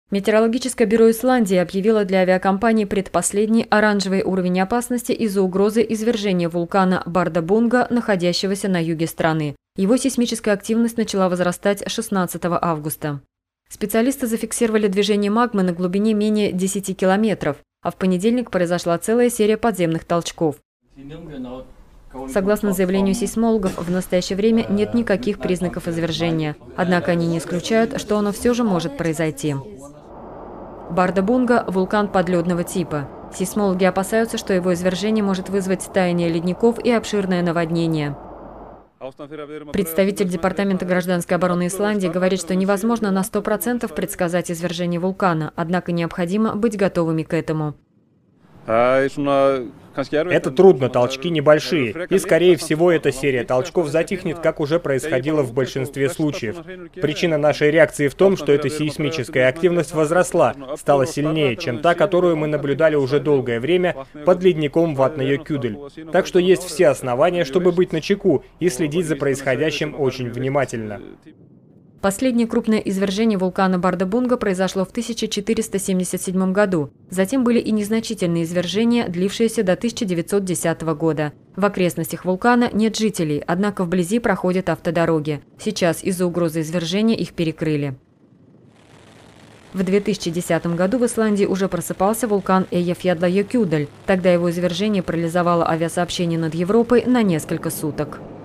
Метеорологическое бюро Исландии объявило для авиакомпаний предпоследний оранжевый уровень опасности из-за угрозы извержения вулкана Бардабунга, находящегося на юге страны. Его сейсмическая активность начала возрастать 16 августа. Специалисты зафиксировали движение магмы на глубине менее 10 километров, а в понедельник произошла целая серия подземных толчков. Согласно заявлению сейсмологов, в настоящее время нет никаких признаков извержения, однако они не исключают, что оно все же может произойти. Бардабунга – вулкан подледного типа. Сейсмологи опасаются, что его извержение может вызвать таяние ледников и обширное наводнение. Представитель Департамента гражданской обороны Исландии говорит, что невозможно на 100% предсказать извержение вулкана, однако необходимо быть готовыми к этому. Это трудно, толчки небольшие, и, скорее всего, эта серия толчков затихнет, как уже происходило в большинстве случаев. Причина нашей реакции в том, что эта сейсмическая активность возросла, стала сильнее, чем та, которую мы наблюдали уже долгое время под ледником Ватнаjökull. Так что есть все основания, чтобы быть начеку и следить за происходящим очень внимательно. Последнее крупное извержение вулкана Бардабунга произошло в 1477 году. Затем были и незначительные извержения, длившиеся до 1910 года. В окрестностях вулкана нет жителей, однако вблизи проходят автодороги. Сейчас из-за угрозы извержения их перекрыли. В 2010 году в Исландии уже просыпался вулкан Eyjafjallajökull. Тогда его извержение парализовало авиасообщение над Европой на несколько суток.